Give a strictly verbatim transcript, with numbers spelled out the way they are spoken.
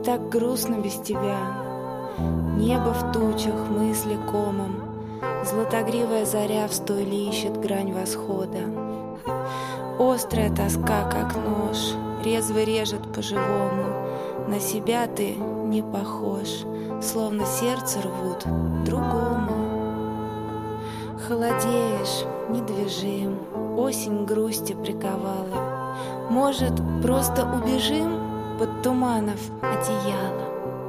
так грустно без тебя. Небо в тучах, мысли комом, златогривая заря в стойле ищет грань восхода. Острая тоска, как нож, резво режет по-живому. На себя ты не похож, словно сердце рвут другому. Холодеешь, недвижим, осень грусти приковала. Может, просто убежим под туманов одеяло?